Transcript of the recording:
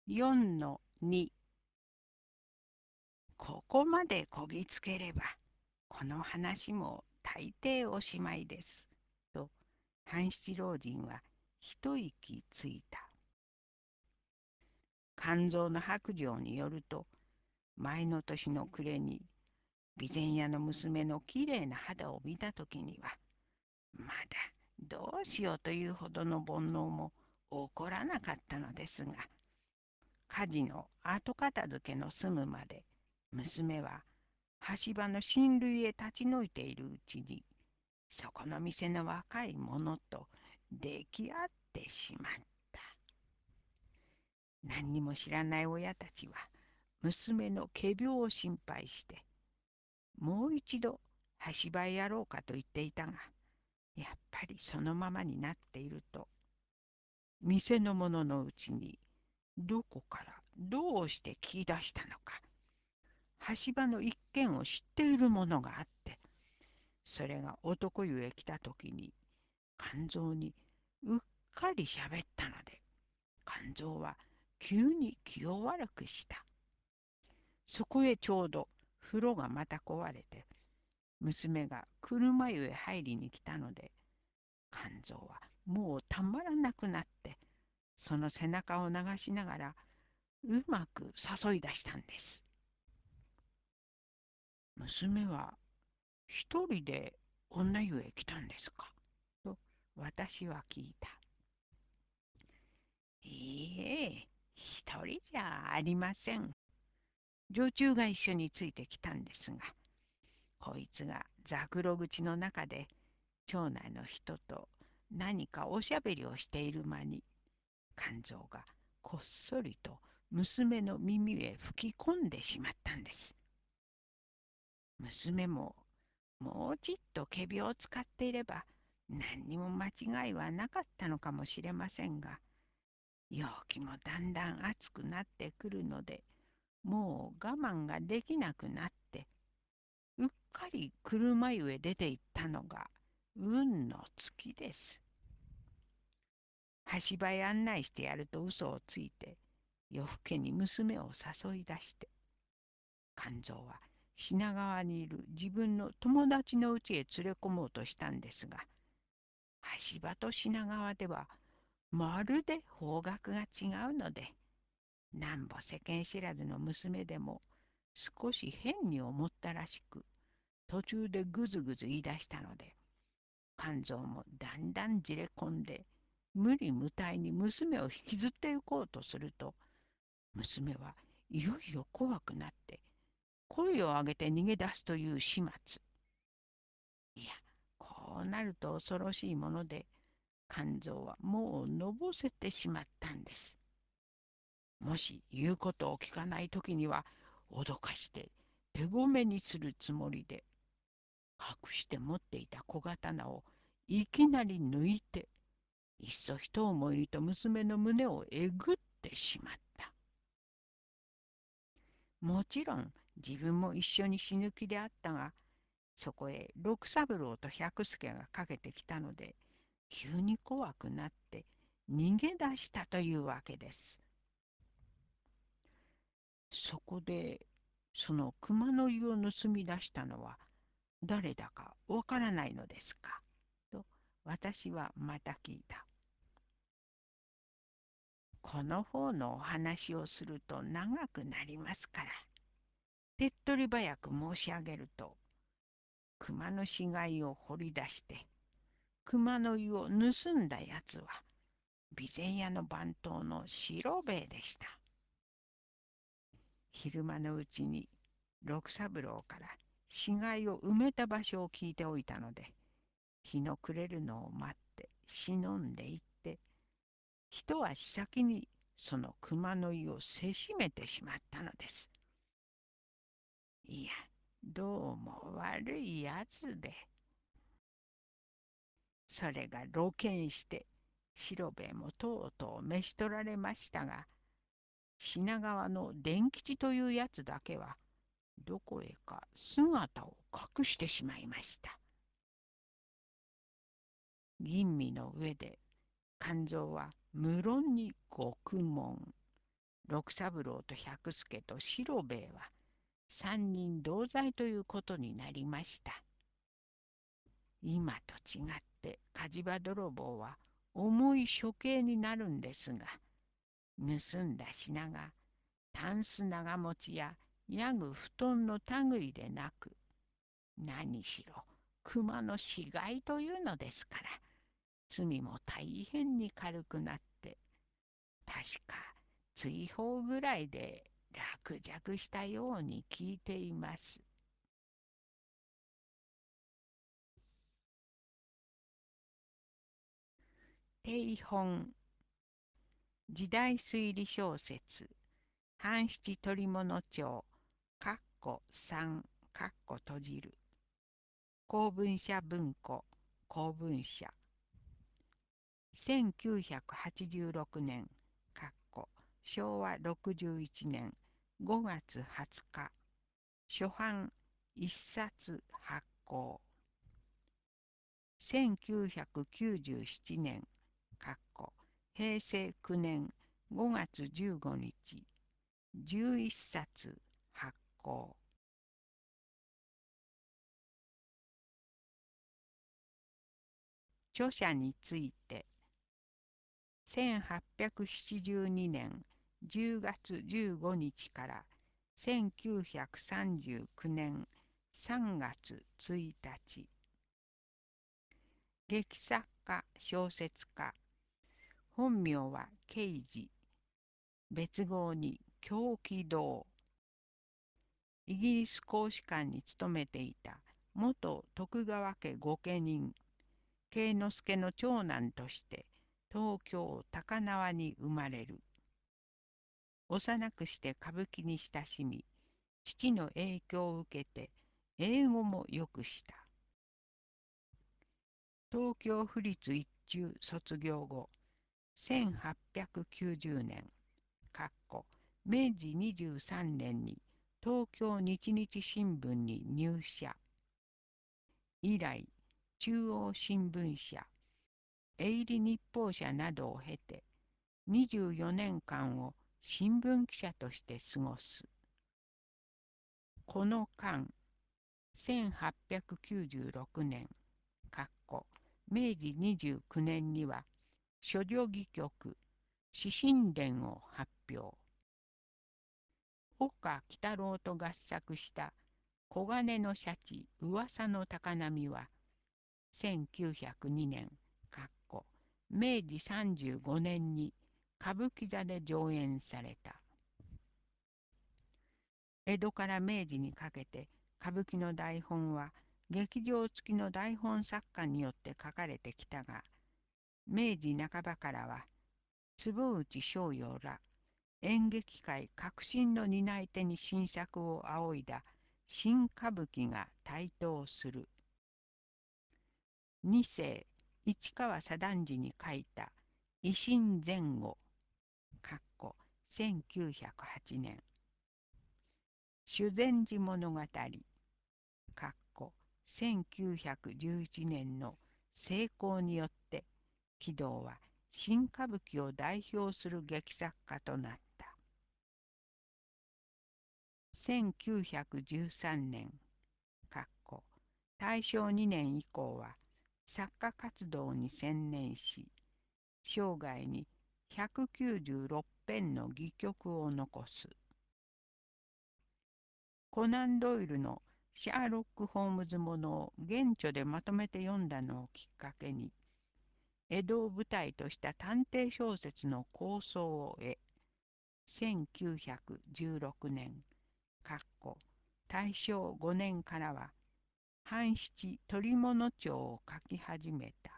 4-2。ここまでこぎつければ、この話も大抵おしまいです。と、半七老人は一息ついた。肝臓の白状によると、前の年の暮れに、備前屋の娘のきれいな肌を見たときには、まだどうしようというほどの煩悩も起こらなかったのですが、火事の後片付けの済むまで、娘は橋場の親類へ立ち退いているうちに、そこの店の若い者と出来合ってしまった。何にも知らない親たちは、娘の仮病を心配して、もう一度橋場へやろうかと言っていたが、やっぱりそのままになっていると、店の者のうちにどこからどうして聞き出したのか、橋場の一件を知っているものがあって、それが男湯へ来た時に、肝臓にうっかり喋ったので、肝臓は急に気を悪くした。そこへちょうど風呂がまた壊れて、娘が車湯へ入りに来たので、肝臓はもうたまらなくなって、その背中を流しながらうまく誘い出したんです。娘は一人で女湯へ来たんですかと私は聞いた。いいえ、一人じゃありません。女中が一緒についてきたんですが、こいつがざくろ口の中で町内の人と何かおしゃべりをしている間に、肝臓がこっそりと娘の耳へ吹き込んでしまったんです。娘ももうちっと仮病を使っていれば何にも間違いはなかったのかもしれませんが、陽気もだんだん暑くなってくるので、もう我慢ができなくなって、うっかり車湯へ出て行ったのが運の尽きです。橋場へ案内してやると嘘をついて、夜更けに娘を誘い出して、肝臓は品川にいる自分の友達の家へ連れ込もうとしたんですが、橋場と品川ではまるで方角が違うので、なんぼ世間知らずの娘でも少し変に思ったらしく、途中でぐずぐず言い出したので、肝臓もだんだんじれ込んで、無理無体に娘を引きずって行こうとすると、娘はいよいよ怖くなって、声を上げて逃げ出すという始末。いや、こうなると恐ろしいもので、肝臓はもうのぼせてしまったんです。もし言うことを聞かないときには、脅かして手ごめにするつもりで、隠して持っていた小刀をいきなり抜いて、いっそ一思いにと娘の胸をえぐってしまった。もちろん自分も一緒に死ぬ気であったが、そこへ六三郎と百助がかけてきたので、急に怖くなって逃げ出したというわけです。そこで、その熊の湯を盗み出したのは誰だかわからないのですかと私はまた聞いた。この方のお話をすると長くなりますから、手っ取り早く申し上げると、熊の死骸を掘り出して、熊の湯を盗んだやつは、備前屋の番頭の四郎兵衛でした。昼間のうちに六三郎から死骸を埋めた場所を聞いておいたので、日の暮れるのを待って忍んでいって、一足先にその熊の湯をせしめてしまったのです。いや、どうも悪いやつで、それが露見して、四兵衛もとうとう召し取られましたが、品川の伝吉というやつだけは、どこへか姿を隠してしまいました。吟味の上で、肝臓は無論に獄門、 六三郎と百助と四郎兵衛は三人同罪ということになりました。今と違って火事場泥棒は重い処刑になるんですが、盗んだ品がタンス長持ちやヤグ布団の類でなく、何しろ熊の死骸というのですから、罪も大変に軽くなって、確か追放ぐらいで落着したように聞いています。定本時代推理小説半七鳥物帳かっこ3かっこ閉じる公文社文庫公文社1986年かっこ昭和61年5月20日初版一冊発行1997年かっこ平成9年5月15日11冊発行。著者について1872年10月15日から1939年3月1日劇作家小説家本名は慶治別号に狂気堂イギリス公使館に勤めていた元徳川家御家人慶之助の長男として東京高輪に生まれる。幼くして歌舞伎に親しみ、父の影響を受けて英語もよくした。東京府立一中卒業後、1890年、かっこ明治23年に東京日日新聞に入社。以来、中央新聞社、営利日報社などを経て、24年間を新聞記者として過ごす。この間、1896年、かっこ明治29年には、処女戯曲、詩神伝を発表。岡喜太郎と合作した黄金のシャチ、噂の高波は、1902年、かっこ明治35年に歌舞伎座で上演された。江戸から明治にかけて歌舞伎の台本は劇場付きの台本作家によって書かれてきたが、明治半ばからは坪内逍遙ら演劇界革新の担い手に新作を仰いだ新歌舞伎が台頭する。二世市川左團次に書いた維新前後かっこ1908年修善寺物語かっこ1911年の成功によって喜道は新歌舞伎を代表する劇作家となった。1913年かっこ大正2年以降は作家活動に専念し、生涯に196編の戯曲を残す。コナン・ドイルのシャーロック・ホームズものを原著でまとめて読んだのをきっかけに、江戸を舞台とした探偵小説の構想を得、1916年、かっこ大正5年からは、半七鳥物帳を書き始めた。